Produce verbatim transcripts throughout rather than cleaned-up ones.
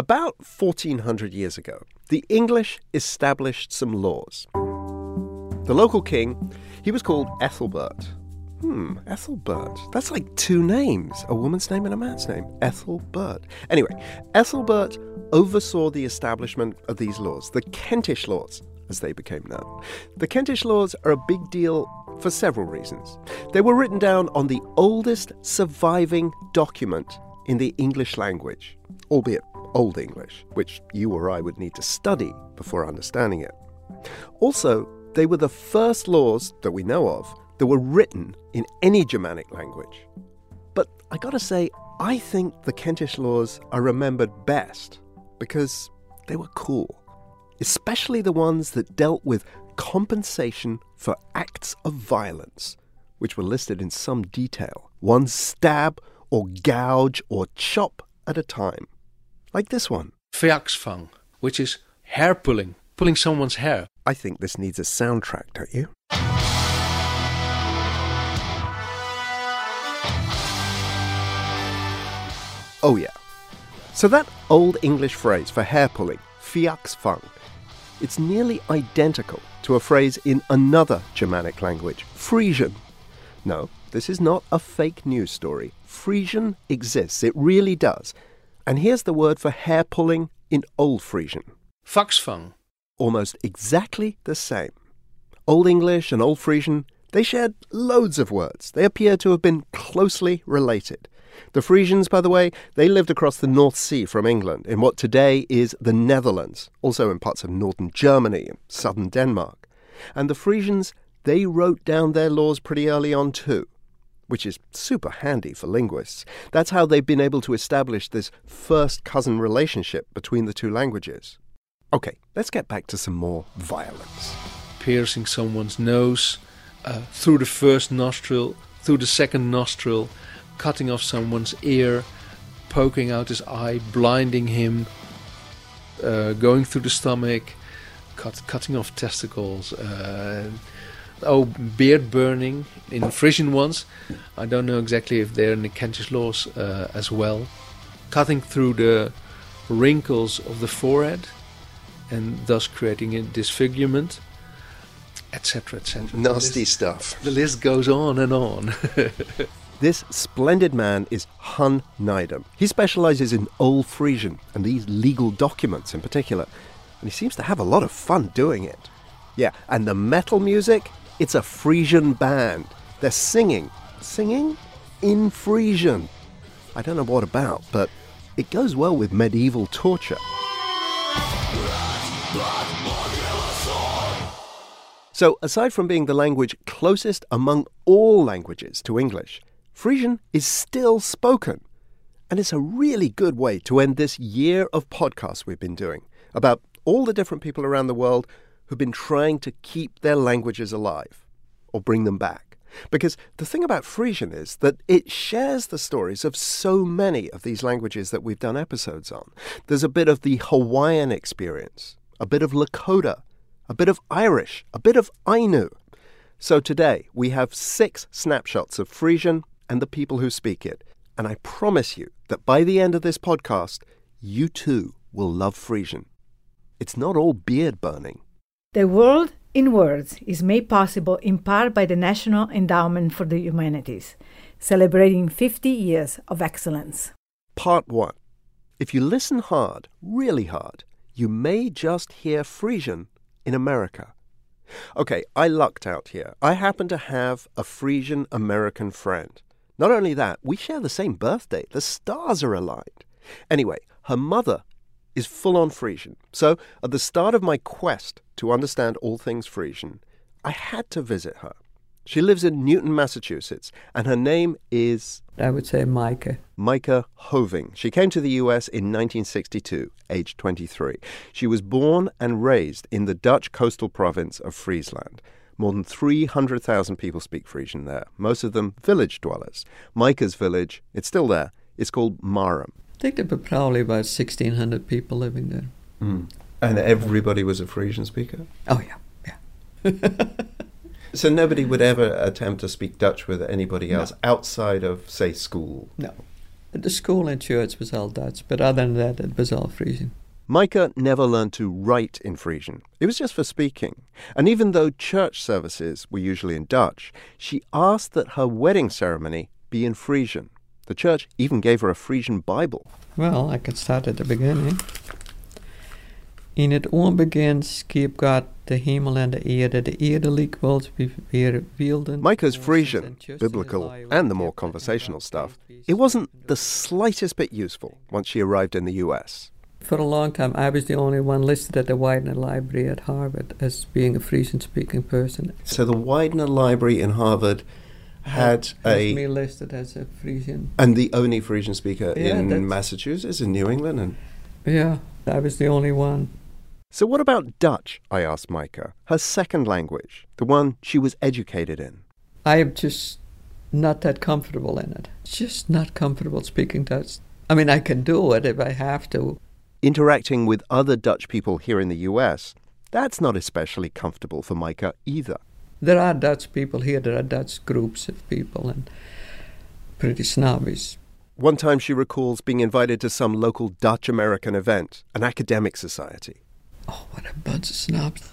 About fourteen hundred years ago, the English established some laws. The local king, he was called Ethelbert. Hmm, Ethelbert. That's like two names, a woman's name and a man's name. Ethelbert. Anyway, Ethelbert oversaw the establishment of these laws, the Kentish laws, as they became known. The Kentish laws are a big deal for several reasons. They were written down on the oldest surviving document in the English language, albeit Old English, which you or I would need to study before understanding it. Also, they were the first laws that we know of that were written in any Germanic language. But I gotta say, I think the Kentish laws are remembered best because they were cool, especially the ones that dealt with compensation for acts of violence, which were listed in some detail, one stab or gouge or chop at a time. Like this one. Veaksvang, which is hair pulling, pulling someone's hair. I think this needs a soundtrack, don't you? Oh yeah. So that Old English phrase for hair pulling, veaksvang, it's nearly identical to a phrase in another Germanic language, Frisian. No, this is not a fake news story. Frisian exists, it really does. And here's the word for hair pulling in Old Frisian. Vaksvang. Almost exactly the same. Old English and Old Frisian, they shared loads of words. They appear to have been closely related. The Frisians, by the way, they lived across the North Sea from England in what today is the Netherlands, also in parts of northern Germany and southern Denmark. And the Frisians, they wrote down their laws pretty early on too, which is super handy for linguists. That's how they've been able to establish this first cousin relationship between the two languages. Okay, let's get back to some more violence. Piercing someone's nose, uh, through the first nostril, through the second nostril, cutting off someone's ear, poking out his eye, blinding him, uh, going through the stomach, cut, cutting off testicles, uh, oh, beard burning in Frisian ones. I don't know exactly if they're in the Kentish laws uh, as well. Cutting through the wrinkles of the forehead and thus creating a disfigurement, et cetera, et cetera. Nasty list, stuff. The list goes on and on. This splendid man is Hun Nydam. He specializes in Old Frisian and these legal documents in particular, and he seems to have a lot of fun doing it. Yeah, and the metal music, it's a Frisian band. They're singing, singing in Frisian. I don't know what about, but it goes well with medieval torture. So, aside from being the language closest among all languages to English, Frisian is still spoken. And it's a really good way to end this year of podcasts we've been doing about all the different people around the world who've been trying to keep their languages alive or bring them back. Because the thing about Frisian is that it shares the stories of so many of these languages that we've done episodes on. There's a bit of the Hawaiian experience, a bit of Lakota, a bit of Irish, a bit of Ainu. So today we have six snapshots of Frisian and the people who speak it. And I promise you that by the end of this podcast, you too will love Frisian. It's not all beard burning. The World in Words is made possible in part by the National Endowment for the Humanities, celebrating fifty years of excellence. Part one. If you listen hard, really hard, you may just hear Frisian in America. Okay, I lucked out here. I happen to have a Frisian American friend. Not only that, we share the same birthday. The stars are aligned. Anyway, her mother is full-on Frisian. So at the start of my quest to understand all things Frisian, I had to visit her. She lives in Newton, Massachusetts, and her name is... I would say Maaike. Maaike Hoving. She came to the U S in nineteen sixty-two, aged twenty-three. She was born and raised in the Dutch coastal province of Friesland. More than three hundred thousand people speak Frisian there, most of them village dwellers. Maaike's village, it's still there, it's called Marum. I think there were probably about sixteen hundred people living there. Mm. And everybody was a Frisian speaker? Oh, yeah, yeah. So nobody would ever attempt to speak Dutch with anybody else No. outside of, say, school? No. The school and church was all Dutch, but other than that, it was all Frisian. Maaike never learned to write in Frisian. It was just for speaking. And even though church services were usually in Dutch, she asked that her wedding ceremony be in Frisian. The church even gave her a Frisian Bible. Well, I can start at the beginning. In het onbegin schiep God de hemel en de aarde. De aarde liek was weer wilden. Maaike's Frisian, biblical and the more conversational stuff, it wasn't the slightest bit useful once she arrived in the U S. For a long time, I was the only one listed at the Widener Library at Harvard as being a Frisian-speaking person. So the Widener Library in Harvard had a... me listed as a Frisian. And the only Frisian speaker Yeah, in that's- Massachusetts, in New England? And Yeah, I was the only one. so what about Dutch, I asked Maaike, her second language, the one she was educated in? I am just not that comfortable in it. Just not comfortable speaking Dutch. I mean, I can do it if I have to. Interacting with other Dutch people here in the U S, that's not especially comfortable for Maaike either. There are Dutch people here, there are Dutch groups of people, and pretty snobbish. One time she recalls being invited to some local Dutch-American event, an academic society. Oh, what a bunch of snobs.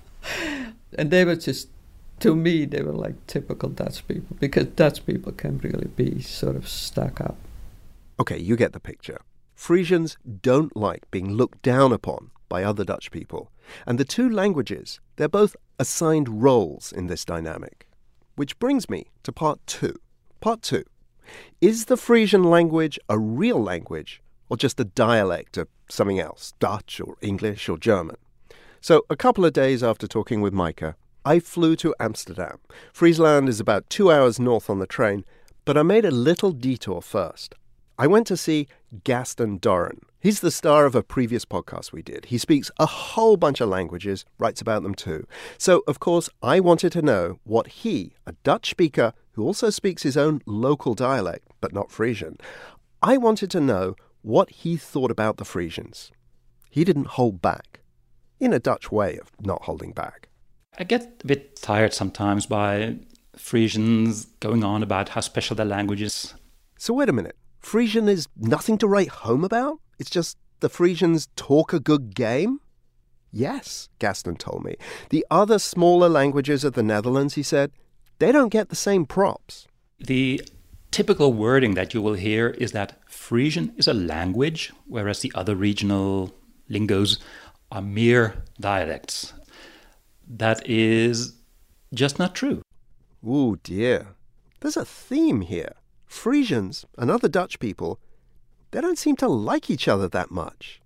And they were just, to me, they were like typical Dutch people, because Dutch people can really be sort of stuck up. Okay, you get the picture. Frisians don't like being looked down upon by other Dutch people. And the two languages, they're both assigned roles in this dynamic. Which brings me to part two. Part two. Is the Frisian language a real language or just a dialect of something else, Dutch or English or German? So a couple of days after talking with Maaike, I flew to Amsterdam. Friesland is about two hours north on the train, but I made a little detour first. I went to see Gaston Doren. He's the star of a previous podcast we did. He speaks a whole bunch of languages, writes about them too. So, of course, I wanted to know what he, a Dutch speaker who also speaks his own local dialect, but not Frisian, I wanted to know what he thought about the Frisians. He didn't hold back, in a Dutch way of not holding back. I get a bit tired sometimes by Frisians going on about how special their language is. So wait a minute. Frisian is nothing to write home about? It's just the Frisians talk a good game? Yes, Gaston told me. The other smaller languages of the Netherlands, he said, they don't get the same props. The typical wording that you will hear is that Frisian is a language, whereas the other regional lingos are mere dialects. That is just not true. Ooh, dear. There's a theme here. Frisians and other Dutch people, they don't seem to like each other that much.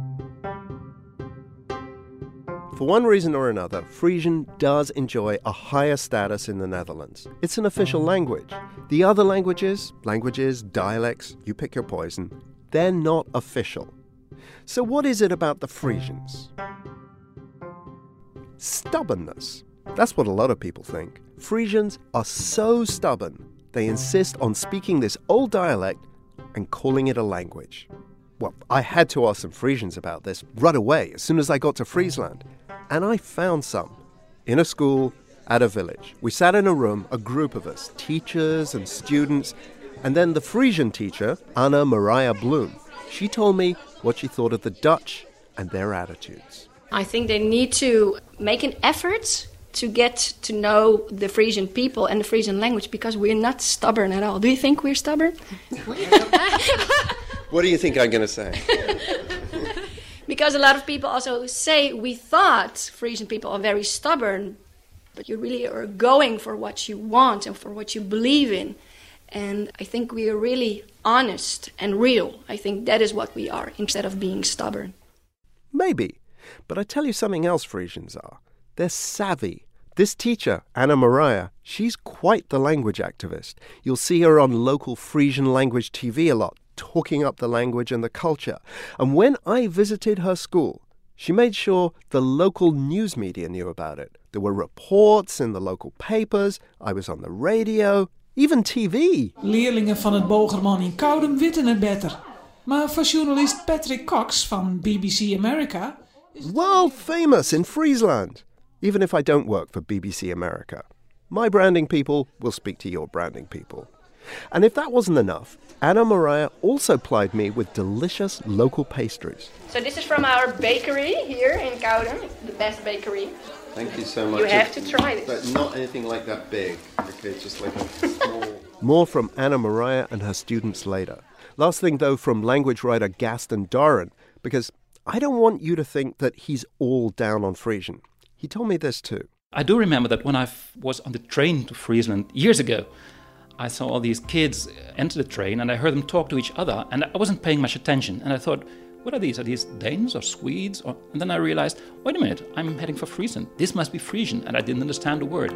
For one reason or another, Frisian does enjoy a higher status in the Netherlands. It's an official language. The other languages, languages, dialects, you pick your poison, they're not official. So what is it about the Frisians? Stubbornness. That's what a lot of people think. Frisians are so stubborn, they insist on speaking this old dialect and calling it a language. Well, I had to ask some Frisians about this right away as soon as I got to Friesland. And I found some. In a school, at a village. We sat in a room, a group of us, teachers and students, and then the Frisian teacher, Anna Maria Bloom. She told me what she thought of the Dutch and their attitudes. I think they need to make an effort to get to know the Frisian people and the Frisian language, because we're not stubborn at all. Do you think we're stubborn? What do you think I'm going to say? Because a lot of people also say we thought Frisian people are very stubborn, but you really are going for what you want and for what you believe in. And I think we are really honest and real. I think that is what we are, instead of being stubborn. Maybe. But I tell you something else Frisians are. They're savvy. This teacher, Anna Maria, she's quite the language activist. You'll see her on local Frisian language T V a lot, talking up the language and the culture. And when I visited her school, she made sure the local news media knew about it. There were reports in the local papers, I was on the radio, even T V. Leerlingen van het Bogerman in Koudem weten het beter. Maar voor journalist Patrick Cox van B B C America... World famous in Friesland. Even if I don't work for B B C America. My branding people will speak to your branding people. And if that wasn't enough, Anna Maria also plied me with delicious local pastries. So this is from our bakery here in Koudem, the best bakery. Thank you so much. You have to try this. But not anything like that big. Okay, just like a small... More from Anna Maria and her students later. Last thing, though, from language writer Gaston Doran, because I don't want you to think that he's all down on Frisian. He told me this too. I do remember that when I f- was on the train to Friesland years ago, I saw all these kids enter the train and I heard them talk to each other, and I wasn't paying much attention. And I thought, what are these? Are these Danes or Swedes? Or... And then I realized, wait a minute, I'm heading for Friesland. This must be Frisian, and I didn't understand a word.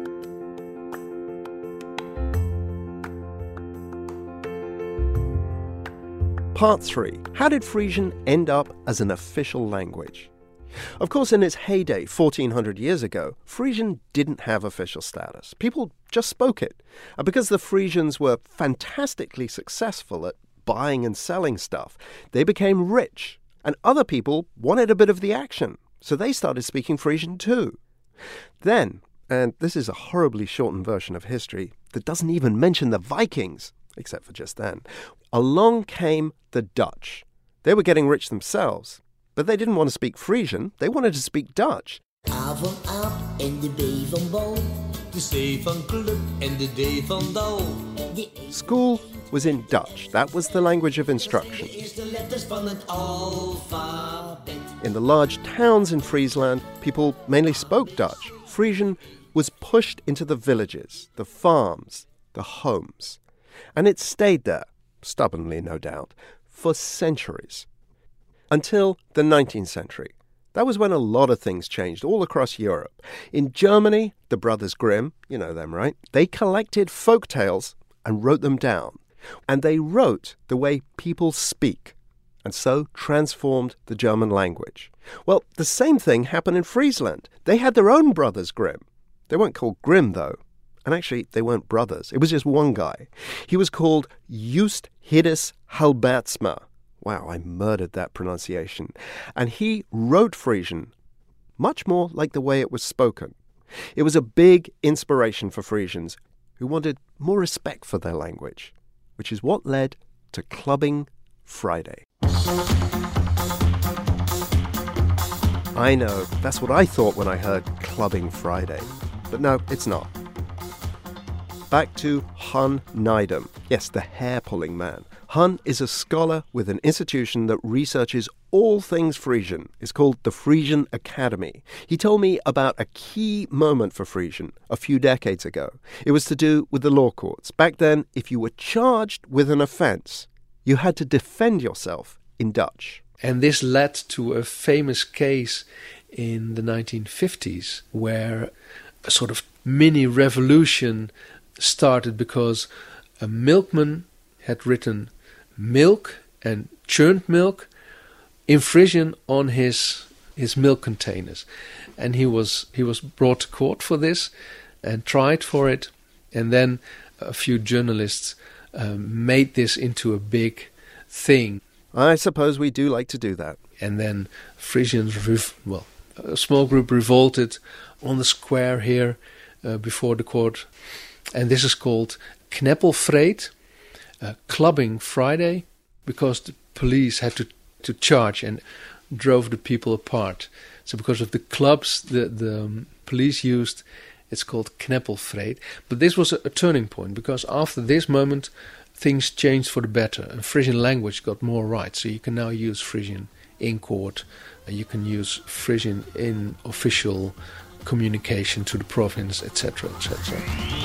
Part three. How did Frisian end up as an official language? Of course, in its heyday, fourteen hundred years ago, Frisian didn't have official status. People just spoke it. And because the Frisians were fantastically successful at buying and selling stuff, they became rich. And other people wanted a bit of the action, so they started speaking Frisian too. Then, and this is a horribly shortened version of history that doesn't even mention the Vikings, except for just then, along came the Dutch. They were getting rich themselves, but they didn't want to speak Frisian. They wanted to speak Dutch. Avond aap en de B van Bal. De C van Club en de D van Dal. School was in Dutch. That was the language of instruction. In the large towns in Friesland, people mainly spoke Dutch. Frisian was pushed into the villages, the farms, the homes. And it stayed there, stubbornly no doubt, for centuries. Until the nineteenth century. That was when a lot of things changed all across Europe. In Germany, the Brothers Grimm, you know them, right? They collected folk tales and wrote them down. And they wrote the way people speak, and so transformed the German language. Well, the same thing happened in Friesland. They had their own Brothers Grimm. They weren't called Grimm, though. And actually, they weren't brothers. It was just one guy. He was called Just Hiddes Halbertsma. Wow, I murdered that pronunciation. And he wrote Frisian much more like the way it was spoken. It was a big inspiration for Frisians who wanted more respect for their language, which is what led to Clubbing Friday. I know, that's what I thought when I heard Clubbing Friday. But no, it's not. Back to Hun Nydam. Yes, the hair-pulling man. Hun is a scholar with an institution that researches all things Frisian. It's called the Frisian Academy. He told me about a key moment for Frisian a few decades ago. It was to do with the law courts. Back then, if you were charged with an offence, you had to defend yourself in Dutch. And this led to a famous case in the nineteen fifties where a sort of mini revolution started because a milkman had written milk and churned milk in Frisian on his his milk containers, and he was he was brought to court for this and tried for it, and then a few journalists um, made this into a big thing. I suppose we do like to do that. And then Frisians, rev- well, a small group revolted on the square here uh, before the court, and this is called Kneppelvreed, uh, Clubbing Friday, because the police had to, to charge and drove the people apart. So because of the clubs the, the um, police used, it's called Kneppelvreed. But this was a, a turning point, because after this moment, things changed for the better, and Frisian language got more rights. So you can now use Frisian in court, and you can use Frisian in official communication to the province, et cetera, et cetera.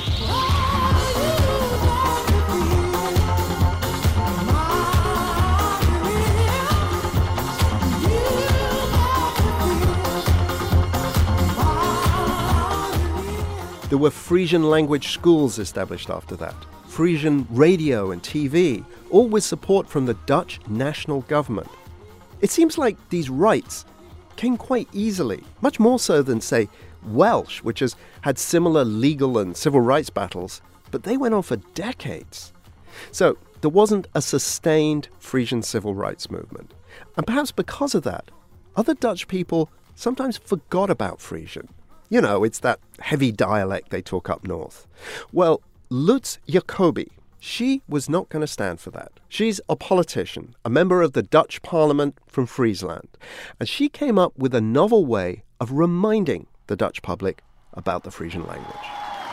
There were Frisian language schools established after that. Frisian radio and T V, all with support from the Dutch national government. It seems like these rights came quite easily, much more so than, say, Welsh, which has had similar legal and civil rights battles, but they went on for decades. So there wasn't a sustained Frisian civil rights movement. And perhaps because of that, other Dutch people sometimes forgot about Frisian. You know, it's that heavy dialect they talk up north. Well, Lutz Jacobi, She was not going to stand for that. She's a politician, a member of the Dutch Parliament from Friesland, and she came up with a novel way of reminding the Dutch public about the Frisian language.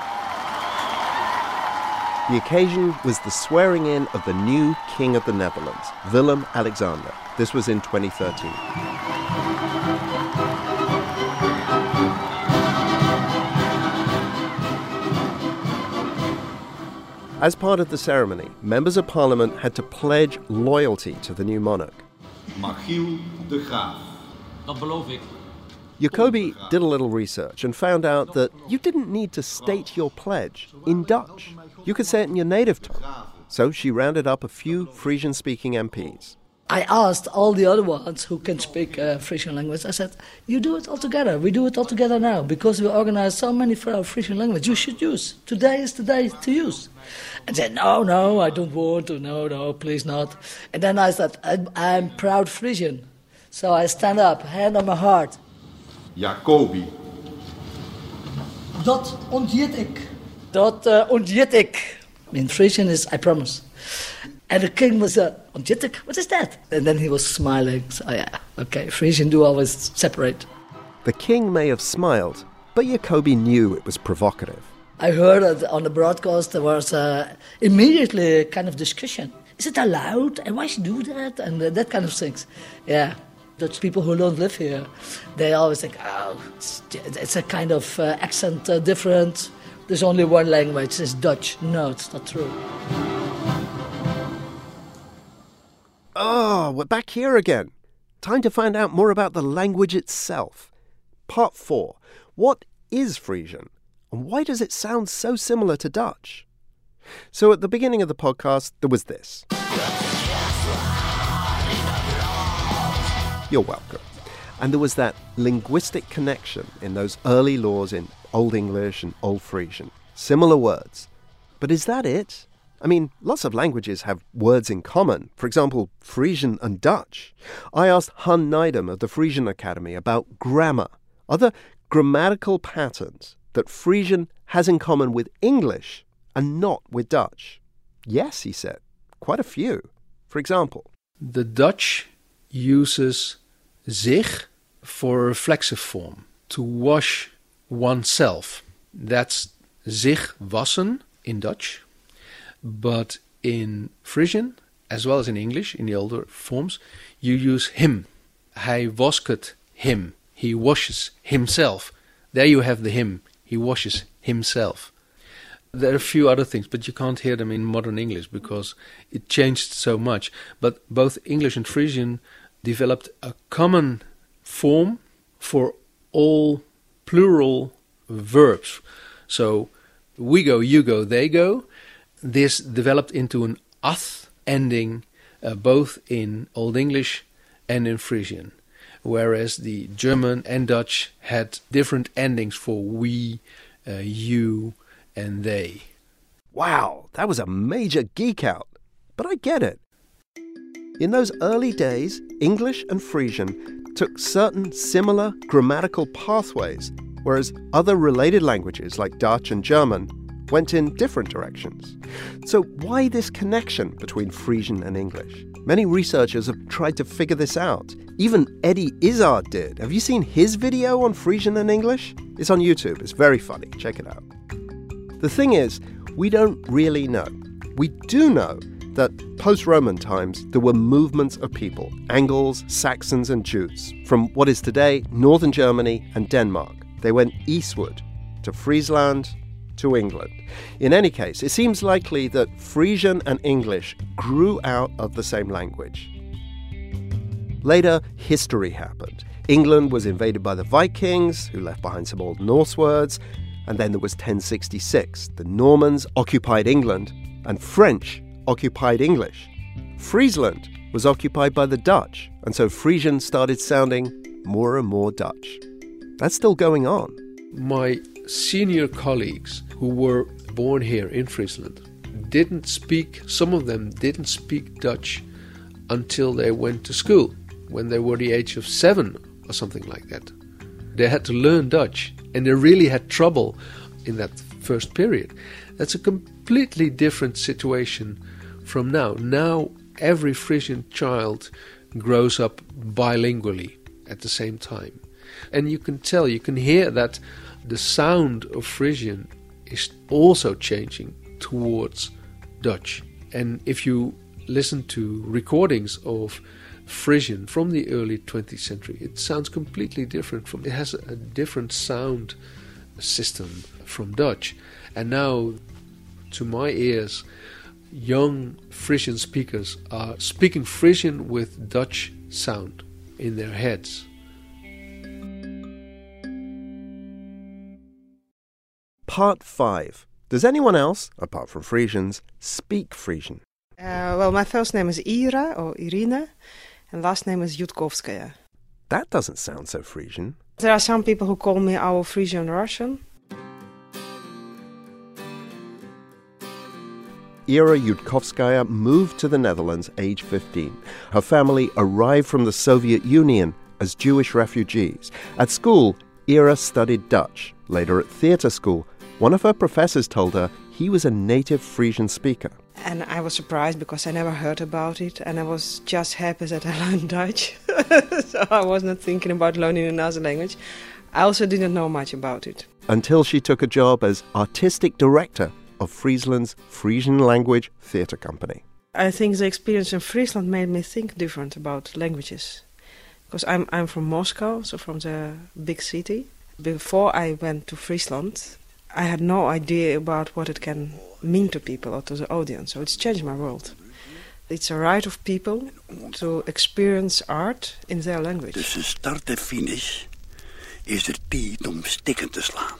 The occasion was the swearing-in of the new King of the Netherlands, Willem-Alexander. This was in twenty thirteen. As part of the ceremony, members of parliament had to pledge loyalty to the new monarch. Michiel de Graaf. Dat beloof ik. Jacobi did a little research and found out that you didn't need to state your pledge in Dutch. You could say it in your native tongue. So she rounded up a few Frisian-speaking M Ps. I asked all the other ones who can speak uh, Frisian language, I said, you do it all together. We do it all together now because we organize so many for our Frisian language. You should use. Today is the day to use. And said, no, no, I don't want to. No, no, please not. And then I said, I'm, I'm proud Frisian. So I stand up, hand on my heart. Jacobi. Dat ontjit ik. Dat uh, ontjit ik. In Frisian is I promise. And the king was, uh, ontjit ik? What is that? And then he was smiling. So yeah, okay, Frisian do always separate. The king may have smiled, but Jacobi knew it was provocative. I heard that on the broadcast there was uh, immediately a kind of discussion. Is it allowed? And why should you do that? And uh, that kind of things. Yeah. Dutch people who don't live here, they always think, oh, it's, it's a kind of uh, accent uh, different. There's only one language, it's Dutch. No, it's not true. Oh, we're back here again. Time to find out more about the language itself. Part four. What is Frisian? And why does it sound so similar to Dutch? So at the beginning of the podcast, there was this. You're welcome. And there was that linguistic connection in those early laws in Old English and Old Frisian. Similar words. But is that it? I mean, lots of languages have words in common. For example, Frisian and Dutch. I asked Han Neidam of the Frisian Academy about grammar. Are there grammatical patterns that Frisian has in common with English and not with Dutch? Yes, he said. Quite a few. For example, the Dutch uses zich for a reflexive form, to wash oneself. That's zich wassen in Dutch. But in Frisian, as well as in English, in the older forms, you use him. Hij wasket him. He washes himself. There you have the him. He washes himself. There are a few other things, but you can't hear them in modern English because it changed so much. But both English and Frisian developed a common form for all plural verbs. So we go, you go, they go. This developed into an ath ending uh, both in Old English and in Frisian, whereas the German and Dutch had different endings for we, uh, you, and they. Wow, that was a major geek out. But I get it. In those early days, English and Frisian took certain similar grammatical pathways, whereas other related languages like Dutch and German went in different directions. So why this connection between Frisian and English? Many researchers have tried to figure this out. Even Eddie Izzard did. Have you seen his video on Frisian and English? It's on YouTube. It's very funny. Check it out. The thing is, we don't really know. We do know that post-Roman times there were movements of people, Angles, Saxons and Jutes, from what is today northern Germany and Denmark. They went eastward to Friesland, to England. In any case, it seems likely that Frisian and English grew out of the same language. Later, history happened. England was invaded by the Vikings, who left behind some old Norse words, and then there was ten sixty-six. The Normans occupied England, and French occupied English. Friesland was occupied by the Dutch, and so Frisian started sounding more and more Dutch. That's still going on. My senior colleagues who were born here in Friesland didn't speak, some of them didn't speak Dutch until they went to school, when they were the age of seven or something like that. They had to learn Dutch, and they really had trouble in that first period. That's a com- completely different situation from now. Now every Frisian child grows up bilingually at the same time. And you can tell, you can hear that the sound of Frisian is also changing towards Dutch. And if you listen to recordings of Frisian from the early twentieth century, it sounds completely different. From it has a different sound system from Dutch. And now, to my ears, young Frisian speakers are speaking Frisian with Dutch sound in their heads. Part five. Does anyone else, apart from Frisians, speak Frisian? Uh, well, my first name is Ira, or Irina, and last name is Jutkovskaya. That doesn't sound so Frisian. There are some people who call me our Frisian Russian. Ira Jutkovskaya moved to the Netherlands age fifteen. Her family arrived from the Soviet Union as Jewish refugees. At school, Ira studied Dutch. Later at theatre school, one of her professors told her he was a native Frisian speaker. And I was surprised because I never heard about it, and I was just happy that I learned Dutch. So I was not thinking about learning another language. I also didn't know much about it. Until she took a job as artistic director of Friesland's Frisian language theatre company. I think the experience in Friesland made me think different about languages. Because I'm, I'm from Moscow, so from the big city. Before I went to Friesland, I had no idea about what it can mean to people or to the audience. So it's changed my world. It's a right of people to experience art in their language. Tussen start en finish is er tijd om stikken te slaan.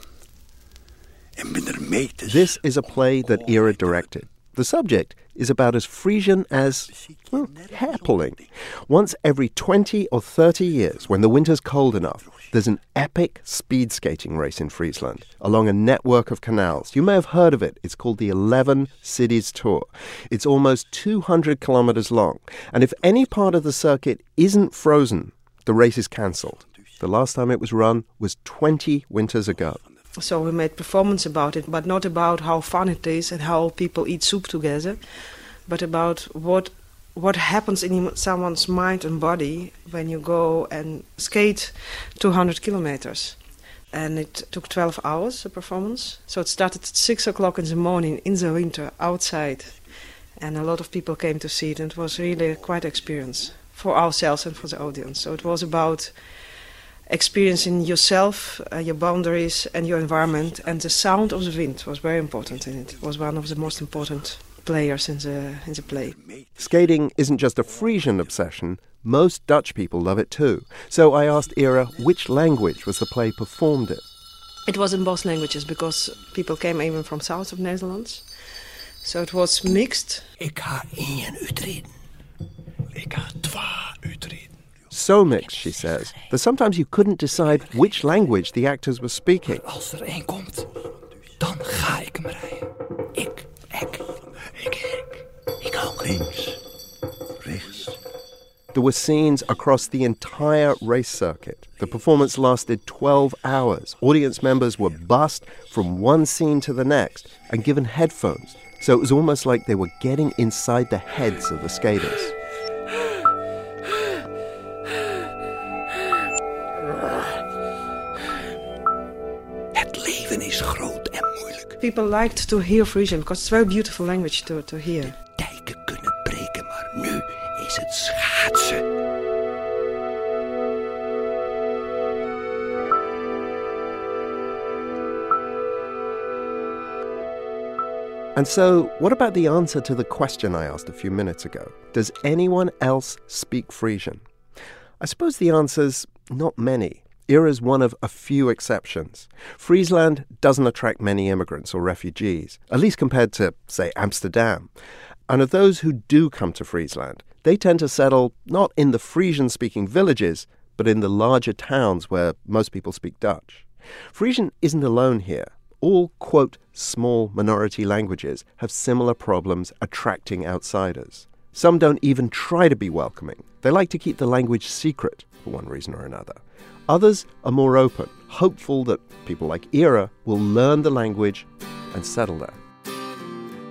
En minder mee te. This is a play that Ira directed. The subject is about as Frisian as, well, hair pulling. Once every twenty or thirty years, when the winter's cold enough, there's an epic speed skating race in Friesland along a network of canals. You may have heard of it. It's called the eleven Cities Tour. It's almost two hundred kilometers long. And if any part of the circuit isn't frozen, the race is cancelled. The last time it was run was twenty winters ago. So we made performance about it, but not about how fun it is and how people eat soup together, but about what what happens in someone's mind and body when you go and skate two hundred kilometers. And it took twelve hours, the performance. So it started at six o'clock in the morning in the winter outside. And a lot of people came to see it, and it was really quite an experience for ourselves and for the audience. So it was about experiencing yourself, uh, your boundaries and your environment, and the sound of the wind was very important in it. It was one of the most important players in the in the play. Skating isn't just a Frisian obsession. Most Dutch people love it too. So I asked Ira which language was the play performed in. It was in both languages because people came even from south of Netherlands. So it was mixed. Ik ga één uitreden. Ik ga twee uitreden. So mixed, she says, that sometimes you couldn't decide which language the actors were speaking. Als er één komt, dan ga ik hem rijden. Ik, ik, ik, ik, ik ook links, rechts. There were scenes across the entire race circuit. The performance lasted twelve hours. Audience members were bussed from one scene to the next and given headphones. So it was almost like they were getting inside the heads of the skaters. People liked to hear Frisian because it's a very beautiful language to, to hear. Dijken kunnen breken, maar nu is het schaatsen. And so, what about the answer to the question I asked a few minutes ago? Does anyone else speak Frisian? I suppose the answer's not many. Ira's one of a few exceptions. Friesland doesn't attract many immigrants or refugees, at least compared to, say, Amsterdam. And of those who do come to Friesland, they tend to settle not in the Frisian-speaking villages, but in the larger towns where most people speak Dutch. Frisian isn't alone here. All, quote, small minority languages have similar problems attracting outsiders. Some don't even try to be welcoming. They like to keep the language secret for one reason or another. Others are more open, hopeful that people like Ira will learn the language and settle there.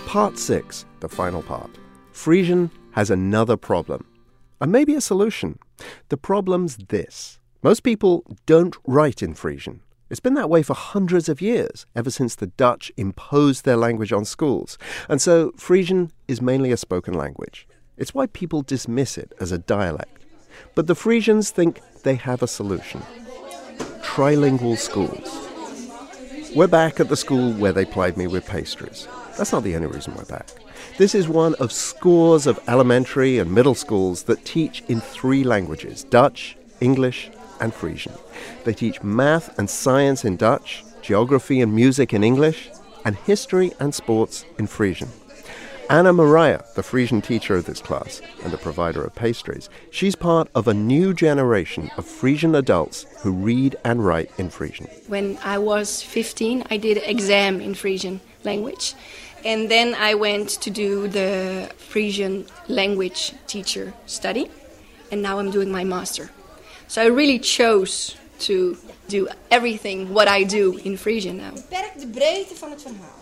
Part six, the final part. Frisian has another problem, and maybe a solution. The problem's this. Most people don't write in Frisian. It's been that way for hundreds of years, ever since the Dutch imposed their language on schools. And so Frisian is mainly a spoken language. It's why people dismiss it as a dialect. But the Frisians think they have a solution. Trilingual schools. We're back at the school where they plied me with pastries. That's not the only reason we're back. This is one of scores of elementary and middle schools that teach in three languages, Dutch, English, and Frisian. They teach math and science in Dutch, geography and music in English, and history and sports in Frisian. Anna Maria, the Frisian teacher of this class and the provider of pastries, she's part of a new generation of Frisian adults who read and write in Frisian. When I was fifteen, I did an exam in Frisian language. And then I went to do the Frisian language teacher study. And now I'm doing my master. So I really chose to do everything what I do in Frisian now. Beperk de breedte van het verhaal.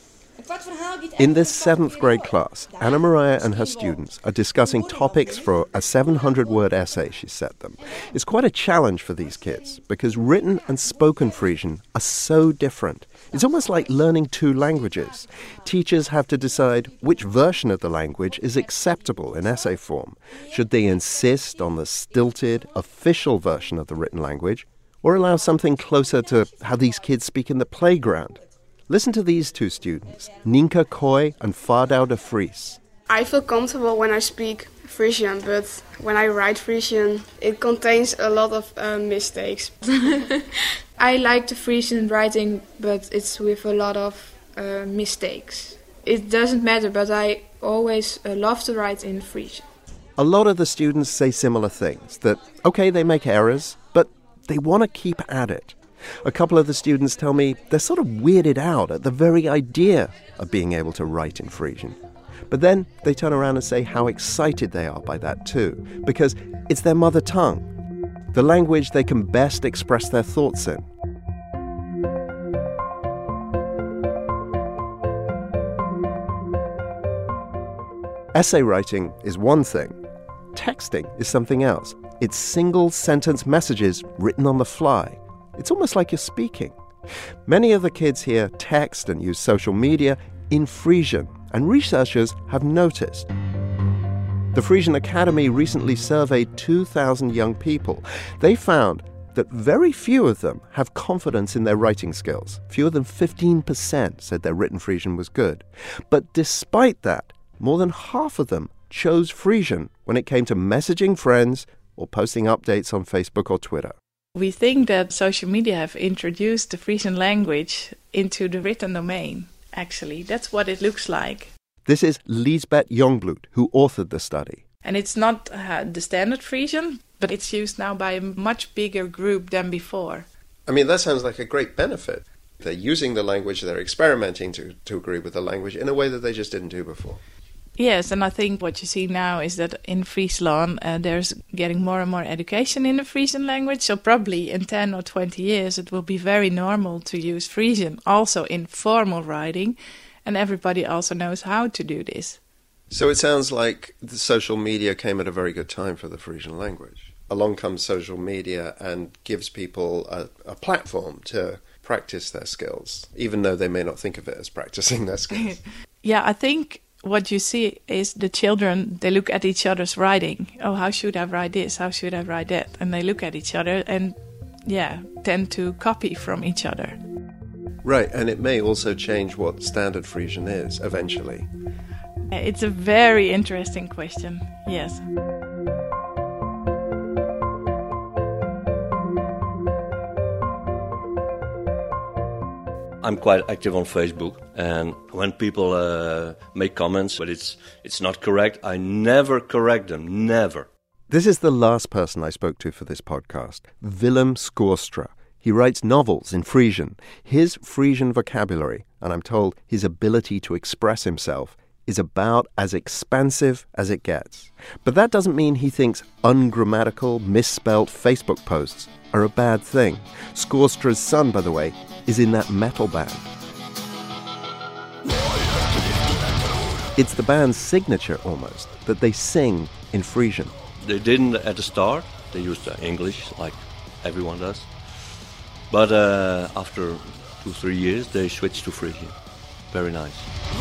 In this seventh grade class, Anna Maria and her students are discussing topics for a seven hundred word essay she set them. It's quite a challenge for these kids because written and spoken Frisian are so different. It's almost like learning two languages. Teachers have to decide which version of the language is acceptable in essay form. Should they insist on the stilted, official version of the written language, or allow something closer to how these kids speak in the playground? Listen to these two students, Nienke Kooi and Fardau de Vries. I feel comfortable when I speak Frisian, but when I write Frisian, it contains a lot of uh, mistakes. I like the Frisian writing, but it's with a lot of uh, mistakes. It doesn't matter, but I always uh, love to write in Frisian. A lot of the students say similar things, that, okay, they make errors, but they want to keep at it. A couple of the students tell me they're sort of weirded out at the very idea of being able to write in Frisian. But then they turn around and say how excited they are by that too, because it's their mother tongue, the language they can best express their thoughts in. Essay writing is one thing. Texting is something else. It's single-sentence messages written on the fly. It's almost like you're speaking. Many of the kids here text and use social media in Frisian, and researchers have noticed. The Frisian Academy recently surveyed two thousand young people. They found that very few of them have confidence in their writing skills. Fewer than fifteen percent said their written Frisian was good. But despite that, more than half of them chose Frisian when it came to messaging friends or posting updates on Facebook or Twitter. We think that social media have introduced the Frisian language into the written domain, actually. That's what it looks like. This is Liesbeth Jongbloed, who authored the study. And it's not uh, the standard Frisian, but it's used now by a much bigger group than before. I mean, that sounds like a great benefit. They're using the language, they're experimenting to, to agree with the language in a way that they just didn't do before. Yes, and I think what you see now is that in Friesland uh, there's getting more and more education in the Frisian language. So probably in ten or twenty years it will be very normal to use Frisian also in formal writing. And everybody also knows how to do this. So it sounds like the social media came at a very good time for the Frisian language. Along comes social media and gives people a, a platform to practice their skills, even though they may not think of it as practicing their skills. Yeah, I think what you see is the children, they look at each other's writing. Oh, how should I write this? How should I write that? And they look at each other and, yeah, tend to copy from each other. Right, and it may also change what standard Frisian is eventually. It's a very interesting question, yes. I'm quite active on Facebook, and when people uh, make comments, but it's it's not correct, I never correct them, never. This is the last person I spoke to for this podcast, Willem Scorestra. He writes novels in Frisian. His Frisian vocabulary, and I'm told his ability to express himself, is about as expansive as it gets. But that doesn't mean he thinks ungrammatical, misspelt Facebook posts are a bad thing. Scorestra's son, by the way, is in that metal band. It's the band's signature almost, that they sing in Frisian. They didn't at the start. They used uh, English like everyone does. But uh, after two, three years, they switched to Frisian. Very nice.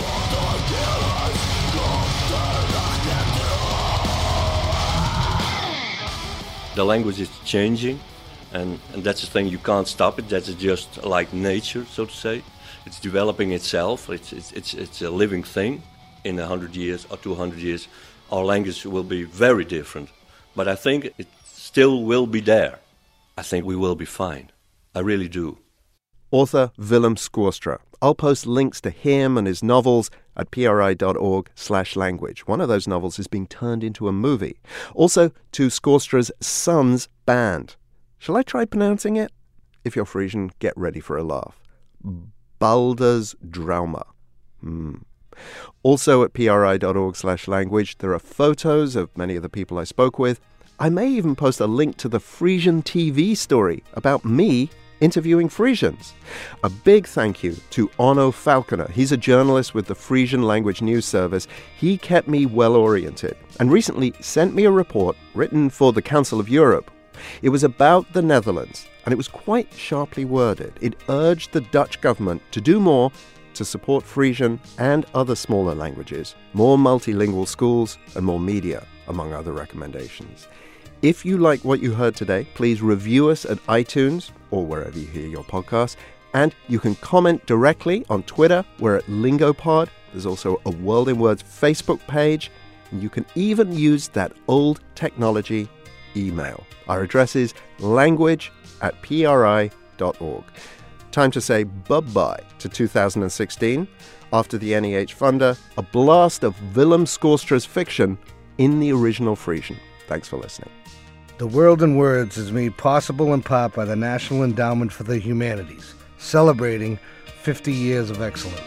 The language is changing, and, and that's the thing, you can't stop it. That's just like nature, so to say. It's developing itself. It's, it's, it's, it's a living thing. In a hundred years or two hundred years, our language will be very different. But I think it still will be there. I think we will be fine. I really do. Author Willem Scorestra. I'll post links to him and his novels at pri.org slash language. One of those novels is being turned into a movie. Also to Scorestra's son's band. Shall I try pronouncing it? If you're Frisian, get ready for a laugh. Baldur's Drauma. Hmm. Also at pri.org slash language, there are photos of many of the people I spoke with. I may even post a link to the Frisian T V story about me interviewing Frisians. A big thank you to Onno Falconer. He's a journalist with the Frisian Language News Service. He kept me well-oriented and recently sent me a report written for the Council of Europe. It was about the Netherlands, and it was quite sharply worded. It urged the Dutch government to do more to support Frisian and other smaller languages, more multilingual schools, and more media, among other recommendations. If you like what you heard today, please review us at iTunes or wherever you hear your podcasts. And you can comment directly on Twitter. We're at Lingopod. There's also a World in Words Facebook page. And you can even use that old technology email. Our address is language at pri dot org. Time to say bye-bye to two thousand sixteen. After the N E H Funder, a blast of Willem Scorestra's fiction in the original Frisian. Thanks for listening. The World in Words is made possible in part by the National Endowment for the Humanities, celebrating fifty years of excellence.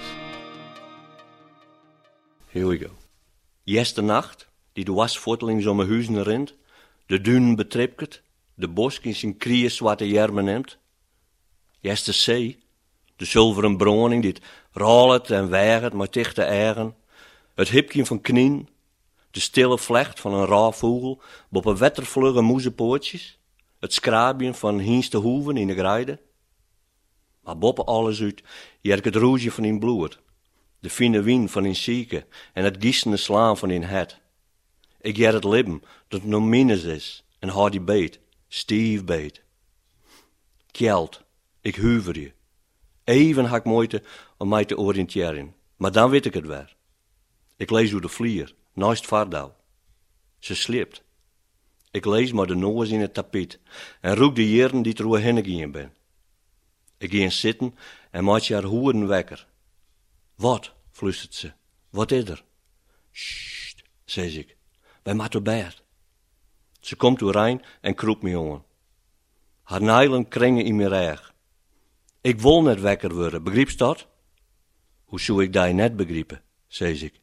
Here we go. Jeste nacht, die de wasvorteling om mijn huizen rent, de duinen betripket, de bosk in zijn krieën zwarte jermen neemt. Jeste zee, de zilveren broning die het rolt en weigert met dichte eigen, het hipje van knien, de stille vlecht van een raafvogel op een wettervlugge moezepoortjes, het skrabien van hienste hoeven in de grijde. Maar boven alles uit jerk het roesje van in bloed, de fine wien van in zieke en het giesende slaan van in het. Ik jer het lippen dat nog minus is en hou die beet, stief beet. Kjeld, ik huiver je. Even had ik moeite om mij te oriënteren, maar dan weet ik het weer. Ik lees hoe de vlier, naast Vardouw. Ze sliept. Ik lees maar de noos in het tapijt en roek de jaren die er heen gegaan ben. Ik ging zitten en maak haar hoeren wekker. Wat, fluistert ze, wat is er? Sst, zei ik, wij moeten bed. Ze komt doorheen en kroep me jongen. Haar nijlen kringen in mijn rug. Ik wil net wekker worden, begrijpst dat? Hoe zou ik dat net begrijpen, zei ik.